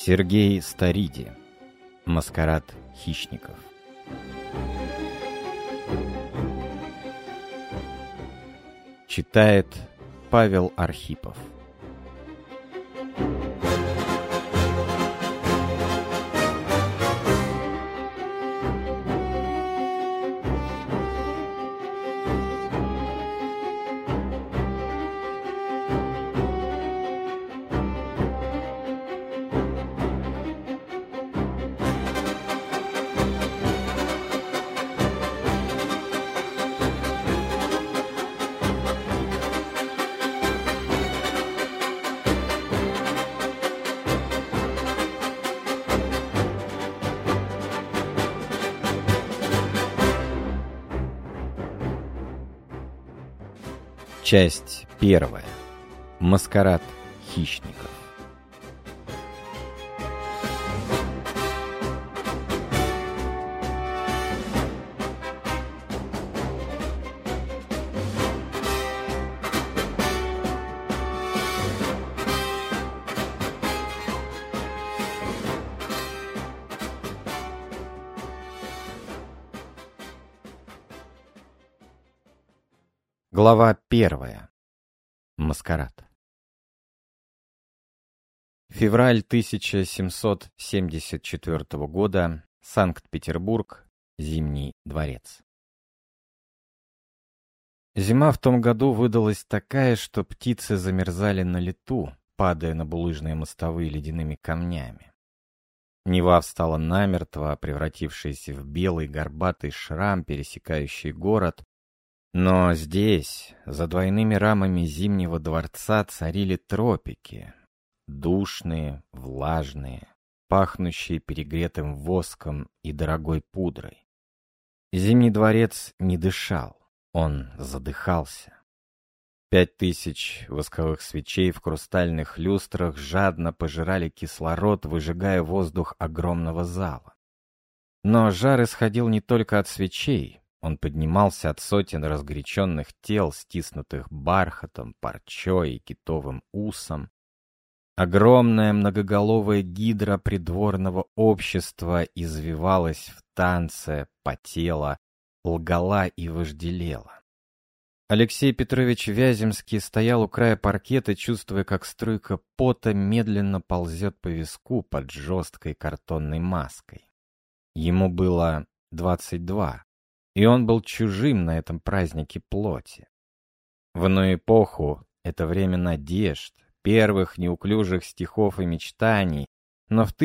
Сергей Стариди. Маскарад хищников. Читает Павел Архипов. Часть первая. Маскарад хищников. Глава первая. Маскарад. Февраль 1774 года. Санкт-Петербург. Зимний дворец. Зима в том году выдалась такая, что птицы замерзали на лету, падая на булыжные мостовые ледяными камнями. Нева встала намертво, превратившаяся в белый горбатый шрам, пересекающий город. Но здесь, за двойными рамами Зимнего дворца, царили тропики. Душные, влажные, пахнущие перегретым воском и дорогой пудрой. Зимний дворец не дышал, он задыхался. 5000 восковых свечей в хрустальных люстрах жадно пожирали кислород, выжигая воздух огромного зала. Но жар исходил не только от свечей. Он поднимался от сотен разгоряченных тел, стиснутых бархатом, парчой и китовым усом. Огромная многоголовая гидра придворного общества извивалась в танце, потела, лгала и вожделела. Алексей Петрович Вяземский стоял у края паркета, чувствуя, как струйка пота медленно ползет по виску под жесткой картонной маской. Ему было 22. И он был чужим на этом празднике плоти. В иную эпоху это время надежд, первых неуклюжих стихов и мечтаний, но в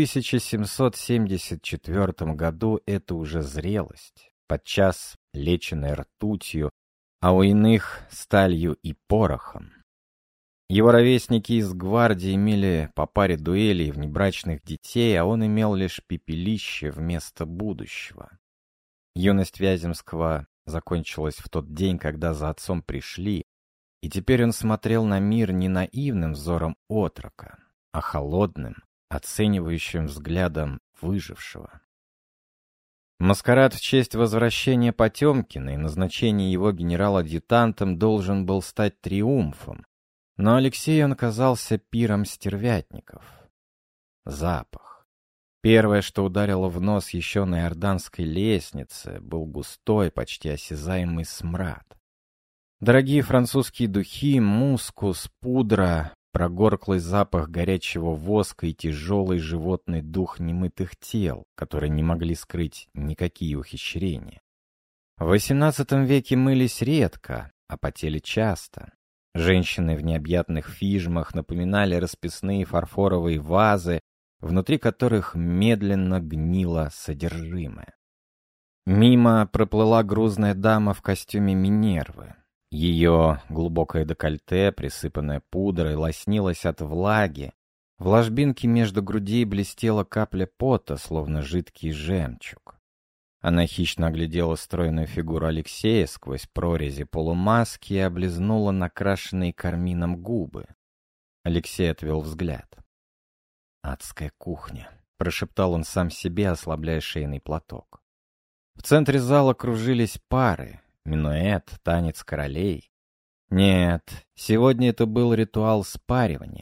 1774 году это уже зрелость, подчас леченная ртутью, а у иных сталью и порохом. Его ровесники из гвардии имели по паре дуэлей и внебрачных детей, а он имел лишь пепелище вместо будущего. Юность Вяземского закончилась в тот день, когда за отцом пришли, и теперь он смотрел на мир не наивным взором отрока, а холодным, оценивающим взглядом выжившего. Маскарад в честь возвращения Потемкина и назначения его генерал-адъютантом должен был стать триумфом, но Алексею он казался пиром стервятников. Запах. Первое, что ударило в нос еще на Иорданской лестнице, был густой, почти осязаемый смрад. Дорогие французские духи, мускус, пудра, прогорклый запах горячего воска и тяжелый животный дух немытых тел, которые не могли скрыть никакие ухищрения. В XVIII веке мылись редко, а потели часто. Женщины в необъятных фижмах напоминали расписные фарфоровые вазы, внутри которых медленно гнило содержимое. Мимо проплыла грузная дама в костюме Минервы. Ее глубокое декольте, присыпанное пудрой, лоснилось от влаги. В ложбинке между грудей блестела капля пота, словно жидкий жемчуг. Она хищно оглядела стройную фигуру Алексея сквозь прорези полумаски и облизнула накрашенные кармином губы. Алексей отвел взгляд. «Адская кухня», — прошептал он сам себе, ослабляя шейный платок. В центре зала кружились пары, минуэт, танец королей. Нет, сегодня это был ритуал спаривания.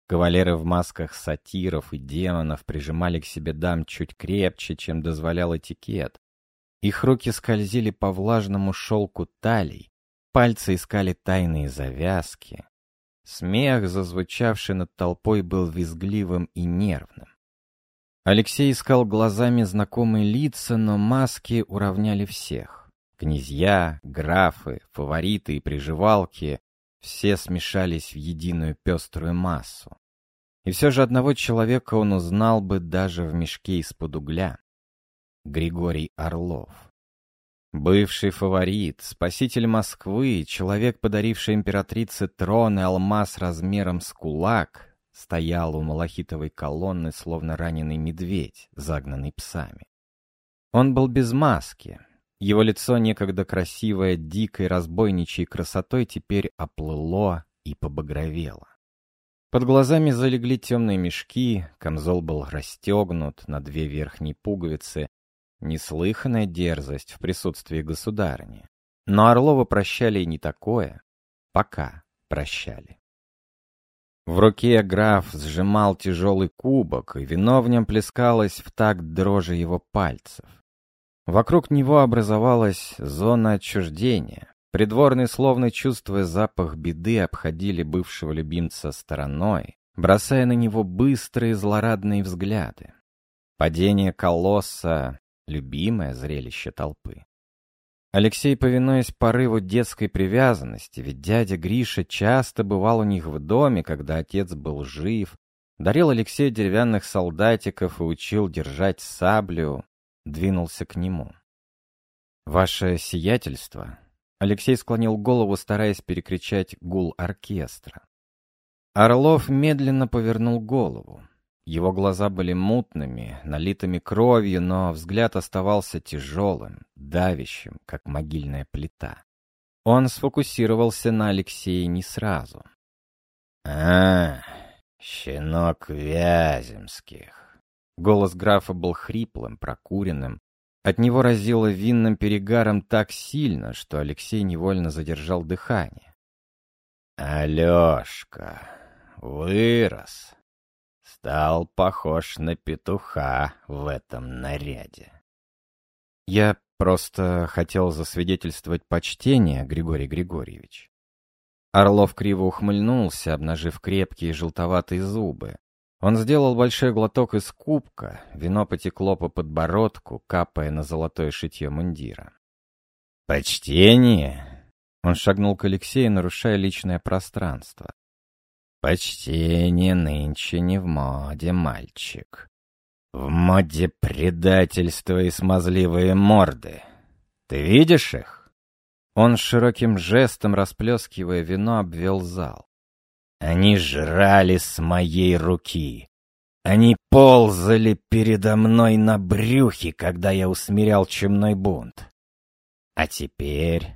Кавалеры в масках сатиров и демонов прижимали к себе дам чуть крепче, чем дозволял этикет. Их руки скользили по влажному шелку талий, пальцы искали тайные завязки. Смех, зазвучавший над толпой, был визгливым и нервным. Алексей искал глазами знакомые лица, но маски уравняли всех. Князья, графы, фавориты и приживалки — все смешались в единую пеструю массу. И все же одного человека он узнал бы даже в мешке из-под угля. Григорий Орлов. Бывший фаворит, спаситель Москвы, человек, подаривший императрице трон и алмаз размером с кулак, стоял у малахитовой колонны, словно раненый медведь, загнанный псами. Он был без маски. Его лицо, некогда красивое, дикой, разбойничьей красотой, теперь оплыло и побагровело. Под глазами залегли темные мешки, камзол был расстегнут на 2 верхние пуговицы. Неслыханная дерзость в присутствии государыни. Но Орлова прощали и не такое. Пока прощали. В руке граф сжимал тяжелый кубок, и вино в нем плескалось в такт дрожи его пальцев. Вокруг него образовалась зона отчуждения. Придворные, словно чувствуя запах беды, обходили бывшего любимца стороной, бросая на него быстрые злорадные взгляды. Падение колосса — любимое зрелище толпы. Алексей, повинуясь порыву детской привязанности, ведь дядя Гриша часто бывал у них в доме, когда отец был жив, дарил Алексею деревянных солдатиков и учил держать саблю, двинулся к нему. «Ваше сиятельство!» Алексей склонил голову, стараясь перекричать гул оркестра. Орлов медленно повернул голову. Его глаза были мутными, налитыми кровью, но взгляд оставался тяжелым, давящим, как могильная плита. Он сфокусировался на Алексее не сразу. Щенок Вяземских». Голос графа был хриплым, прокуренным. От него разило винным перегаром так сильно, что Алексей невольно задержал дыхание. «Алешка вырос. Стал похож на петуха в этом наряде». «Я просто хотел засвидетельствовать почтение, Григорий Григорьевич». Орлов криво ухмыльнулся, обнажив крепкие желтоватые зубы. Он сделал большой глоток из кубка, вино потекло по подбородку, капая на золотое шитье мундира. «Почтение?» Он шагнул к Алексею, нарушая личное пространство. «Почтение нынче не в моде, мальчик. В моде предательства и смазливые морды. Ты видишь их?» Он широким жестом, расплескивая вино, обвел зал. «Они жрали с моей руки. Они ползали передо мной на брюхе, когда я усмирял чумной бунт. А теперь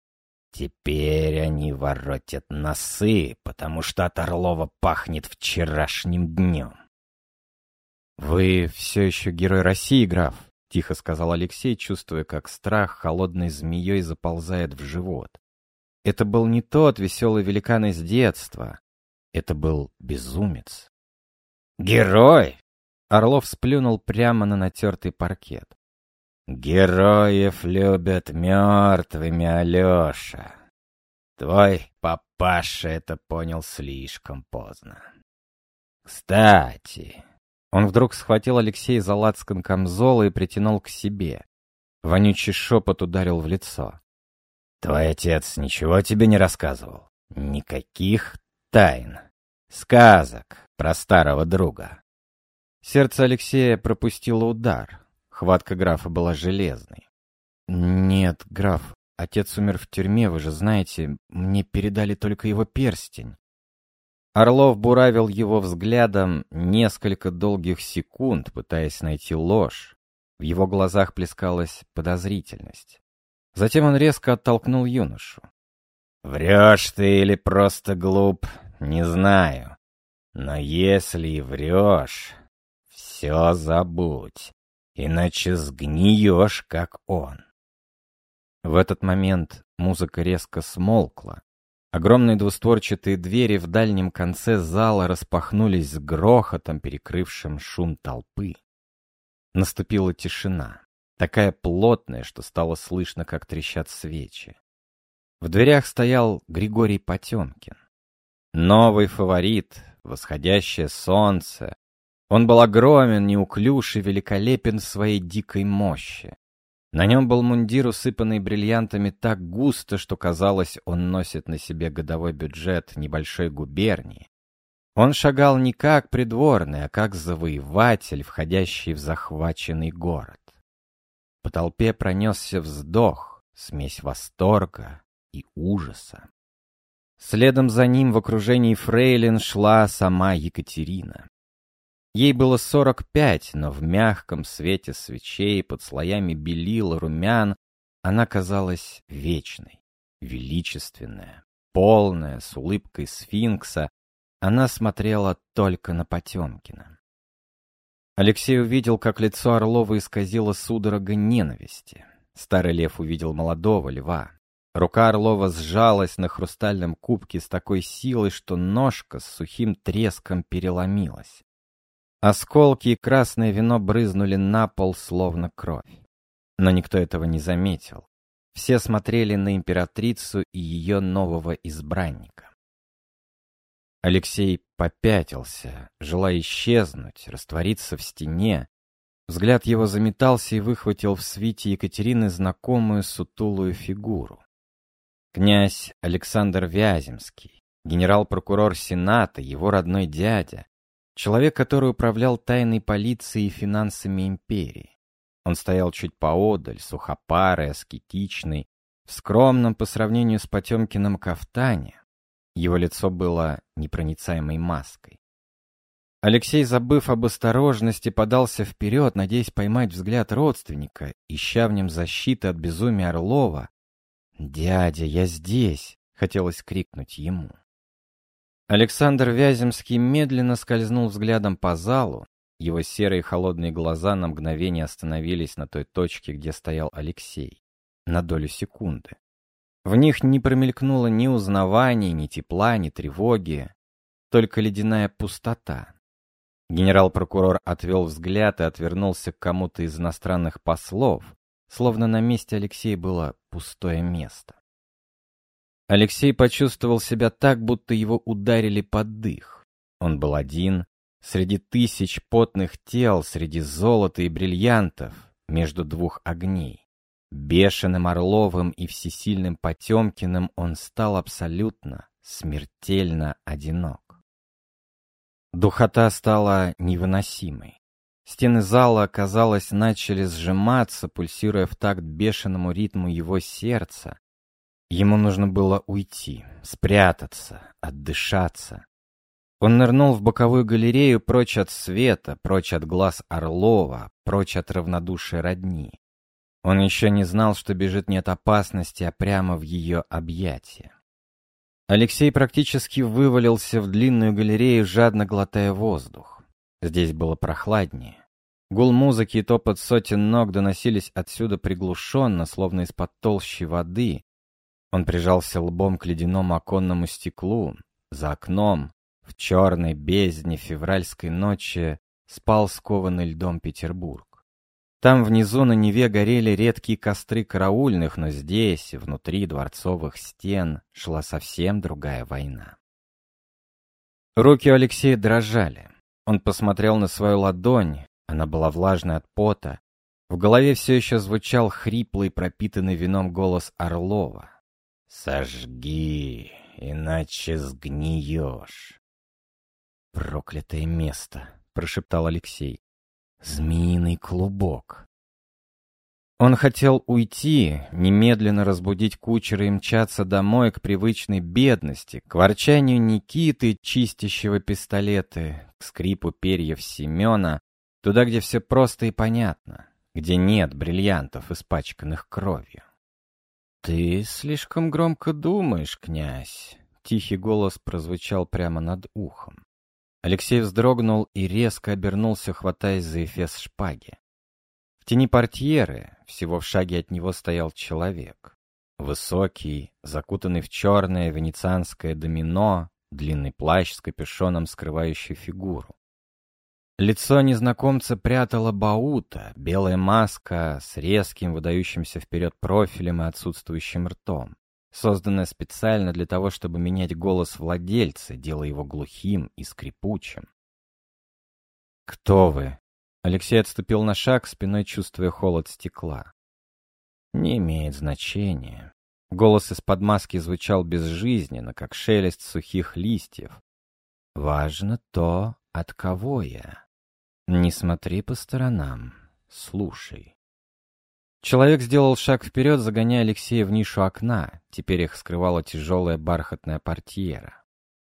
они воротят носы, потому что от Орлова пахнет вчерашним днем». «Вы все еще герой России, граф», — тихо сказал Алексей, чувствуя, как страх холодной змеей заползает в живот. Это был не тот веселый великан из детства. Это был безумец. «Герой!» — Орлов сплюнул прямо на натертый паркет. «Героев любят мертвыми, Алеша. Твой папаша это понял слишком поздно. Кстати...» Он вдруг схватил Алексея за лацкан камзола и притянул к себе. Вонючий шепот ударил в лицо. «Твой отец ничего тебе не рассказывал? Никаких тайн, сказок про старого друга?» Сердце Алексея пропустило удар. Хватка графа была железной. «Нет, граф, отец умер в тюрьме, вы же знаете, мне передали только его перстень». Орлов буравил его взглядом несколько долгих секунд, пытаясь найти ложь. В его глазах плескалась подозрительность. Затем он резко оттолкнул юношу. «Врешь ты или просто глуп, не знаю. Но если и врешь, все забудь, иначе сгниешь, как он». В этот момент музыка резко смолкла. Огромные двустворчатые двери в дальнем конце зала распахнулись с грохотом, перекрывшим шум толпы. Наступила тишина, такая плотная, что стало слышно, как трещат свечи. В дверях стоял Григорий Потемкин. Новый фаворит, восходящее солнце. Он был огромен, неуклюж и великолепен в своей дикой мощи. На нем был мундир, усыпанный бриллиантами так густо, что казалось, он носит на себе годовой бюджет небольшой губернии. Он шагал не как придворный, а как завоеватель, входящий в захваченный город. По толпе пронесся вздох, смесь восторга и ужаса. Следом за ним в окружении фрейлин шла сама Екатерина. Ей было 45, но в мягком свете свечей, под слоями белил и румян, она казалась вечной, величественная, полная, с улыбкой сфинкса. Она смотрела только на Потемкина. Алексей увидел, как лицо Орлова исказило судорога ненависти. Старый лев увидел молодого льва. Рука Орлова сжалась на хрустальном кубке с такой силой, что ножка с сухим треском переломилась. Осколки и красное вино брызнули на пол, словно кровь. Но никто этого не заметил. Все смотрели на императрицу и ее нового избранника. Алексей попятился, желая исчезнуть, раствориться в стене. Взгляд его заметался и выхватил в свите Екатерины знакомую сутулую фигуру. Князь Александр Вяземский, генерал-прокурор Сената, его родной дядя. Человек, который управлял тайной полицией и финансами империи. Он стоял чуть поодаль, сухопарый, аскетичный, в скромном по сравнению с Потемкиным кафтане. Его лицо было непроницаемой маской. Алексей, забыв об осторожности, подался вперед, надеясь поймать взгляд родственника, ища в нем защиты от безумия Орлова. «Дядя, я здесь!» — хотелось крикнуть ему. Александр Вяземский медленно скользнул взглядом по залу. Его серые холодные глаза на мгновение остановились на той точке, где стоял Алексей. На долю секунды. В них не промелькнуло ни узнавания, ни тепла, ни тревоги. Только ледяная пустота. Генерал-прокурор отвел взгляд и отвернулся к кому-то из иностранных послов, словно на месте Алексея было пустое место. Алексей почувствовал себя так, будто его ударили под дых. Он был один, среди тысяч потных тел, среди золота и бриллиантов, между двух огней. Бешеным Орловым и всесильным Потемкиным он стал абсолютно, смертельно одинок. Духота стала невыносимой. Стены зала, казалось, начали сжиматься, пульсируя в такт бешеному ритму его сердца. Ему нужно было уйти, спрятаться, отдышаться. Он нырнул в боковую галерею прочь от света, прочь от глаз Орлова, прочь от равнодушия родни. Он еще не знал, что бежит не от опасности, а прямо в ее объятия. Алексей практически вывалился в длинную галерею, жадно глотая воздух. Здесь было прохладнее. Гул музыки и топот сотен ног доносились отсюда приглушенно, словно из-под толщи воды. Он прижался лбом к ледяному оконному стеклу. За окном, в черной бездне февральской ночи, спал скованный льдом Петербург. Там внизу на Неве горели редкие костры караульных, но здесь, внутри дворцовых стен, шла совсем другая война. Руки у Алексея дрожали. Он посмотрел на свою ладонь, она была влажной от пота. В голове все еще звучал хриплый, пропитанный вином голос Орлова. «Сожги, иначе сгниешь». «Проклятое место», — прошептал Алексей. «Змеиный клубок». Он хотел уйти, немедленно разбудить кучера и мчаться домой к привычной бедности, к ворчанию Никиты, чистящего пистолеты, к скрипу перьев Семена, туда, где все просто и понятно, где нет бриллиантов, испачканных кровью. «Ты слишком громко думаешь, князь», — тихий голос прозвучал прямо над ухом. Алексей вздрогнул и резко обернулся, хватаясь за эфес шпаги. В тени портьеры, всего в шаге от него стоял человек. Высокий, закутанный в черное венецианское домино, длинный плащ с капюшоном, скрывающий фигуру. Лицо незнакомца прятала баута, белая маска с резким, выдающимся вперед профилем и отсутствующим ртом, созданная специально для того, чтобы менять голос владельца, делая его глухим и скрипучим. «Кто вы?» Алексей отступил на шаг, спиной чувствуя холод стекла. «Не имеет значения». Голос из-под маски звучал безжизненно, как шелест сухих листьев. «Важно то, от кого я. Не смотри по сторонам, слушай». Человек сделал шаг вперед, загоняя Алексея в нишу окна. Теперь их скрывала тяжелая бархатная портьера.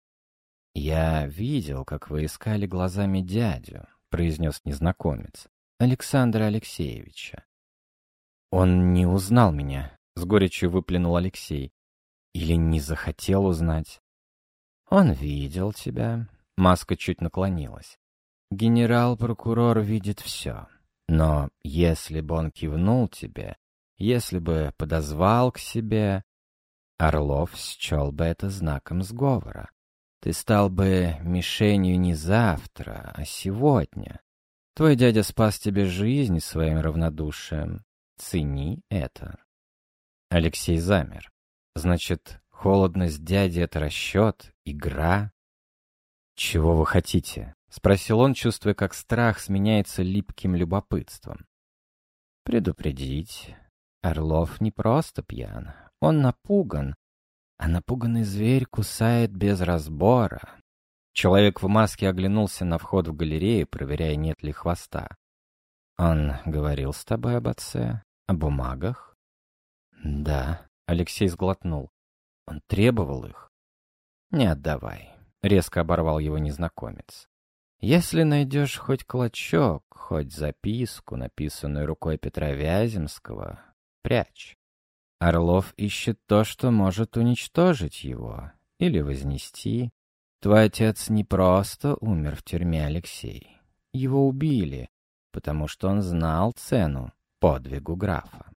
«Я видел, как вы искали глазами дядю», — произнес незнакомец, — «Александра Алексеевича». «Он не узнал меня», — с горечью выплюнул Алексей. «Или не захотел узнать?» «Он видел тебя». Маска чуть наклонилась. «Генерал-прокурор видит все. Но если бы он кивнул тебе, если бы подозвал к себе, Орлов счел бы это знаком сговора. Ты стал бы мишенью не завтра, а сегодня. Твой дядя спас тебе жизнь своим равнодушием. Цени это». Алексей замер. «Значит, холодность дяди — это расчет, игра?» «Чего вы хотите?» — спросил он, чувствуя, как страх сменяется липким любопытством. «Предупредить. Орлов не просто пьян. Он напуган. А напуганный зверь кусает без разбора». Человек в маске оглянулся на вход в галерею, проверяя, нет ли хвоста. «Он говорил с тобой об отце? О бумагах?» «Да», — Алексей сглотнул. «Он требовал их?» «Не отдавай», — резко оборвал его незнакомец. «Если найдешь хоть клочок, хоть записку, написанную рукой Петра Вяземского, прячь. Орлов ищет то, что может уничтожить его или вознести. Твой отец не просто умер в тюрьме, Алексей. Его убили, потому что он знал цену подвигу графа».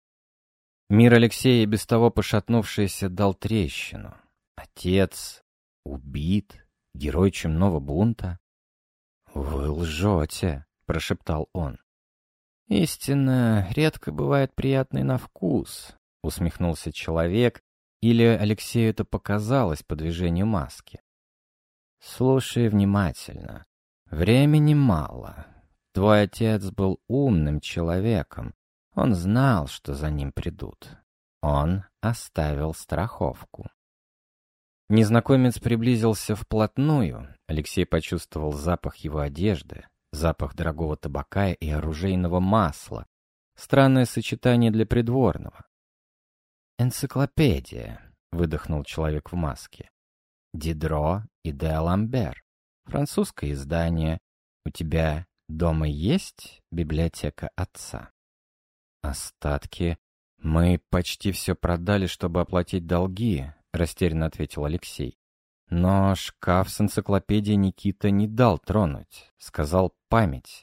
Мир Алексея, без того пошатнувшийся, дал трещину. Отец убит, герой чумного бунта. «Вы лжете», — прошептал он. «Истина редко бывает приятной на вкус», — усмехнулся человек, или Алексею это показалось по движению маски. «Слушай внимательно. Времени мало. Твой отец был умным человеком. Он знал, что за ним придут. Он оставил страховку». Незнакомец приблизился вплотную. Алексей почувствовал запах его одежды, запах дорогого табака и оружейного масла. Странное сочетание для придворного. «Энциклопедия», — выдохнул человек в маске. «Дидро и де Аламбер. Французское издание. У тебя дома есть библиотека отца?» «Остатки. Мы почти все продали, чтобы оплатить долги», — растерянно ответил Алексей. «Но шкаф с энциклопедией Никита не дал тронуть. Сказал память».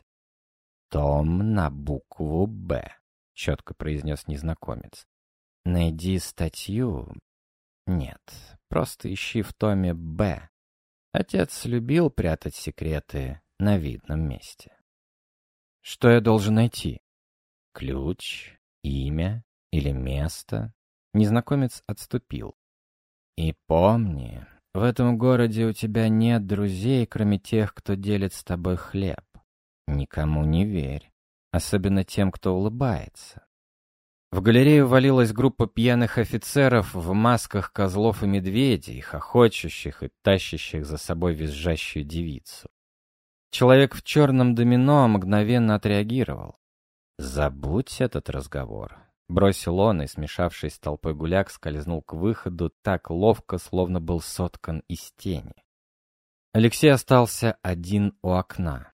«Том на букву «Б», — четко произнес незнакомец. «Найди статью». «Нет, просто ищи в томе «Б». Отец любил прятать секреты на видном месте». «Что я должен найти?» «Ключ, имя или место?» Незнакомец отступил. «И помни, в этом городе у тебя нет друзей, кроме тех, кто делит с тобой хлеб. Никому не верь, особенно тем, кто улыбается». В галерею валилась группа пьяных офицеров в масках козлов и медведей, хохочущих и тащащих за собой визжащую девицу. Человек в черном домино мгновенно отреагировал. «Забудь этот разговор», — бросил он, и, смешавшись с толпой гуляк, скользнул к выходу так ловко, словно был соткан из тени. Алексей остался один у окна.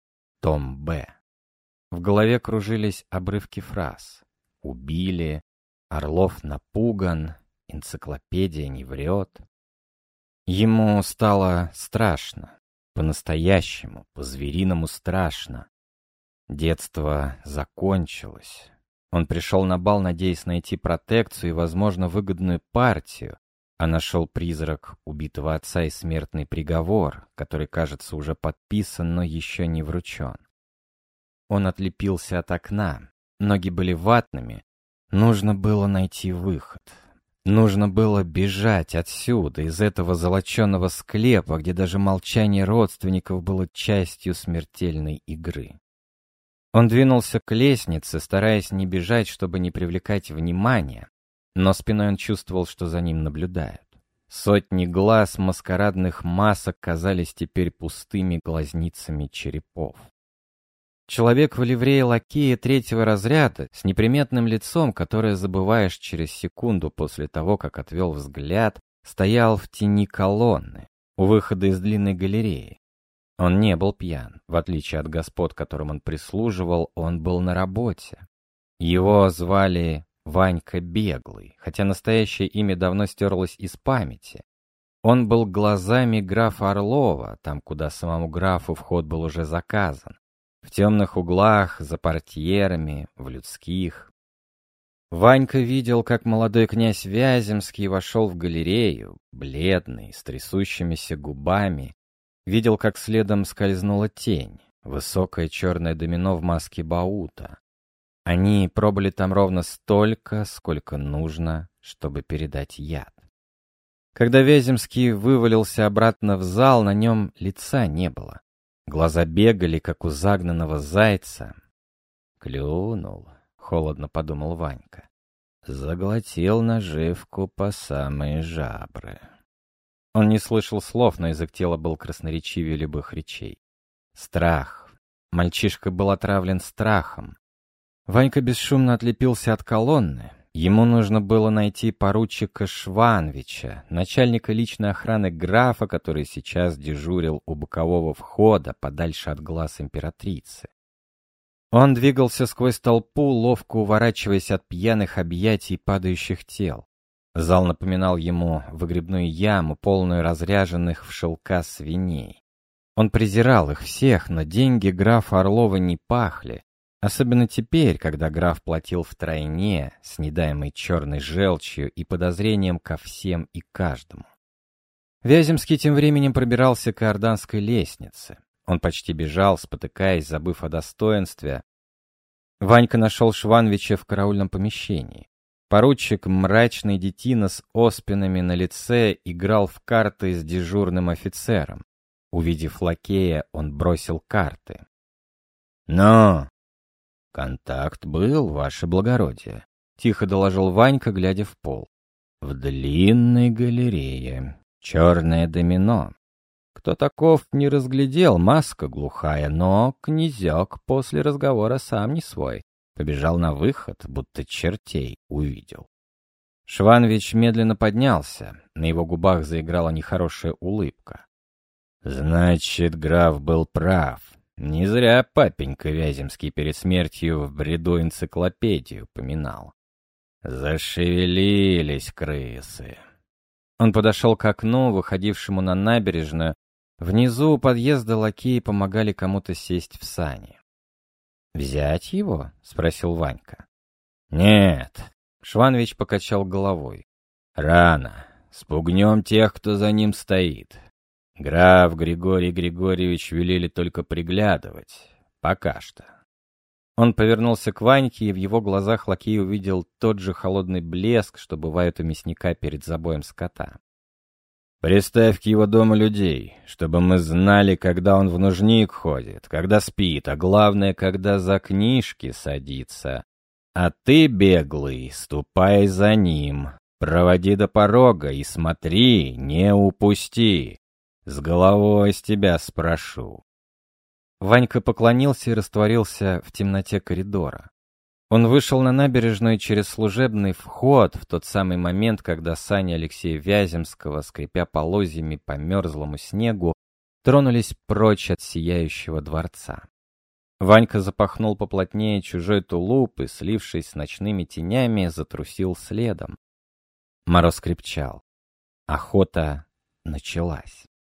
Том Б. В голове кружились обрывки фраз. «Убили», «Орлов напуган», «Энциклопедия не врет». Ему стало страшно, по-настоящему, по-звериному страшно. Детство закончилось. Он пришел на бал, надеясь найти протекцию и, возможно, выгодную партию, а нашел призрак убитого отца и смертный приговор, который, кажется, уже подписан, но еще не вручен. Он отлепился от окна, ноги были ватными, нужно было найти выход. Нужно было бежать отсюда, из этого золоченого склепа, где даже молчание родственников было частью смертельной игры. Он двинулся к лестнице, стараясь не бежать, чтобы не привлекать внимания, но спиной он чувствовал, что за ним наблюдают. Сотни глаз маскарадных масок казались теперь пустыми глазницами черепов. Человек в ливрее лакея третьего разряда, с неприметным лицом, которое забываешь через секунду после того, как отвел взгляд, стоял в тени колонны, у выхода из длинной галереи. Он не был пьян, в отличие от господ, которым он прислуживал, он был на работе. Его звали Ванька Беглый, хотя настоящее имя давно стерлось из памяти. Он был глазами графа Орлова, там, куда самому графу вход был уже заказан. В темных углах, за портьерами, в людских. Ванька видел, как молодой князь Вяземский вошел в галерею, бледный, с трясущимися губами. Видел, как следом скользнула тень, высокое черное домино в маске Баута. Они пробыли там ровно столько, сколько нужно, чтобы передать яд. Когда Вяземский вывалился обратно в зал, на нем лица не было. Глаза бегали, как у загнанного зайца. «Клюнул», — холодно подумал Ванька. «Заглотил наживку по самые жабры». Он не слышал слов, но язык тела был красноречивее любых речей. Страх. Мальчишка был отравлен страхом. Ванька бесшумно отлепился от колонны. Ему нужно было найти поручика Шванвича, начальника личной охраны графа, который сейчас дежурил у бокового входа, подальше от глаз императрицы. Он двигался сквозь толпу, ловко уворачиваясь от пьяных объятий падающих тел. Зал напоминал ему выгребную яму, полную разряженных в шелка свиней. Он презирал их всех, но деньги графа Орлова не пахли. Особенно теперь, когда граф платил втройне, с недаемой черной желчью и подозрением ко всем и каждому. Вяземский тем временем пробирался к иорданской лестнице. Он почти бежал, спотыкаясь, забыв о достоинстве. Ванька нашел Шванвича в караульном помещении. Поручик, мрачный детина с оспинами на лице, играл в карты с дежурным офицером. Увидев лакея, он бросил карты. «Но!» «Контакт был, ваше благородие», — тихо доложил Ванька, глядя в пол. «В длинной галерее. Черное домино. Кто таков, не разглядел, маска глухая, но князек после разговора сам не свой. Побежал на выход, будто чертей увидел». Шванвич медленно поднялся, на его губах заиграла нехорошая улыбка. «Значит, граф был прав. Не зря папенька Вяземский перед смертью в бреду энциклопедию поминал. Зашевелились крысы». Он подошел к окну, выходившему на набережную. Внизу у подъезда лакеи помогали кому-то сесть в сани. «Взять его?» — спросил Ванька. «Нет», — Шванвич покачал головой. «Рано. Спугнем тех, кто за ним стоит. Граф Григорий Григорьевич велели только приглядывать. Пока что». Он повернулся к Ваньке, и в его глазах лакей увидел тот же холодный блеск, что бывает у мясника перед забоем скота. «Приставь к его дому людей, чтобы мы знали, когда он в нужник ходит, когда спит, а главное, когда за книжки садится. А ты, беглый, ступай за ним, проводи до порога и смотри, не упусти. С головой с тебя спрошу». Ванька поклонился и растворился в темноте коридора. Он вышел на набережную через служебный вход в тот самый момент, когда сани Алексея Вяземского, скрипя полозьями по мерзлому снегу, тронулись прочь от сияющего дворца. Ванька запахнул поплотнее чужой тулуп и, слившись с ночными тенями, затрусил следом. Мороз крепчал. Охота началась.